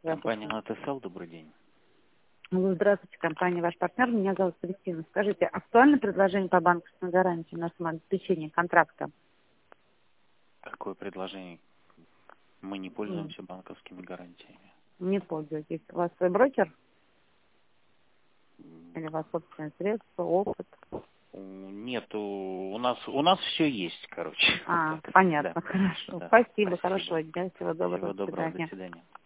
Компания ЛТСЛ, добрый день. Здравствуйте, компания «Ваш партнер». Меня зовут Кристина. Скажите, актуально предложение по банковской гарантии на самообеспечение контракта? Какое предложение? Мы не пользуемся банковскими гарантиями. Не пользуетесь. У вас свой брокер? Или у вас собственные средства, опыт? Нет, у нас все есть, короче. Понятно, Да. хорошо. Да. Спасибо, хорошего дня, всего доброго, Всего до доброго, до свидания. свидания.